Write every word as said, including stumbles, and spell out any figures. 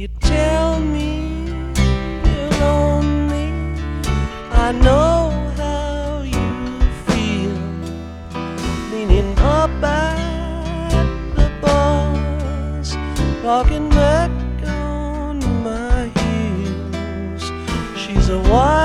You tell me you're lonely. I know how you feel, leaning up at the bars, rocking back on my heels. She's a wild